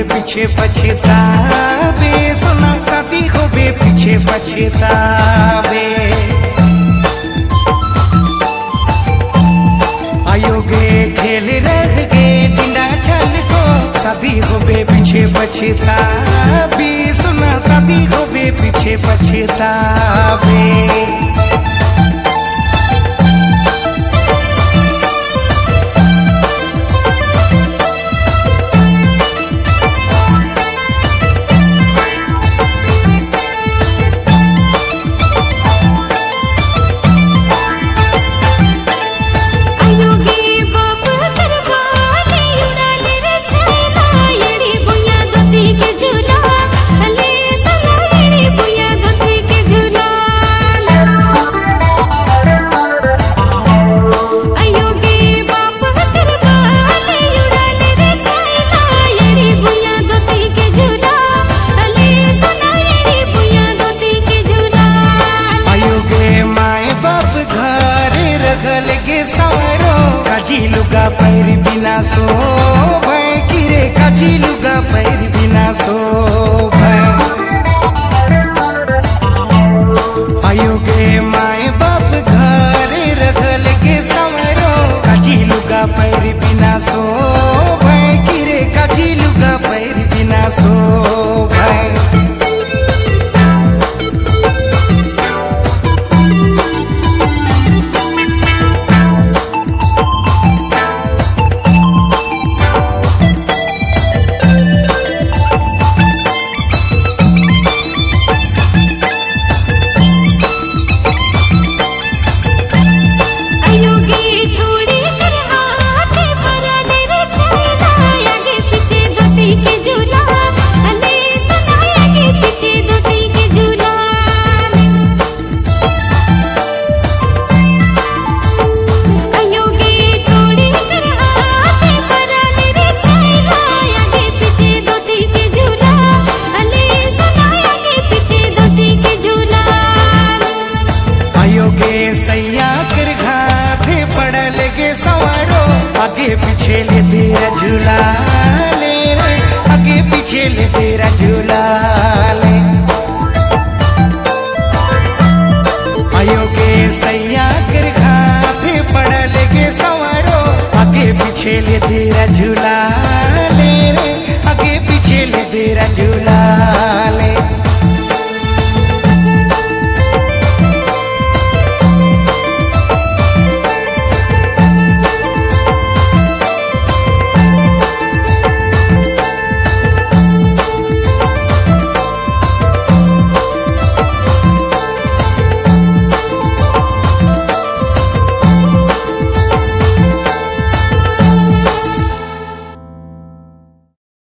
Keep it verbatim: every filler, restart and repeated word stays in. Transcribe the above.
पीछे पछतावे, सोना शादी होवे पीछे पछतावे। आयोगे खेल रह गे डिंडा छल को, शादी होवे पीछे पछतावे, सोना शादी होवे पीछे पछतावे। काजी लुगा पैर बिना सो भय किरे, काजी लुगा पैर बिना सो भय। आयोगे माए बाप घरे रखल के संवरो, काजी लुगा पैर बिना सो भय किरे, काजी लुगा पैर बिना सो भय। सैया कर घाटे पड़ल गे सवारो, आगे पीछे ले तेरा झूला ले रे, आगे पीछे ले तेरा झूला ले। आयोगे सैया कर घाटे पड़ल गे सवारो, आगे पीछे ले तेरा झूला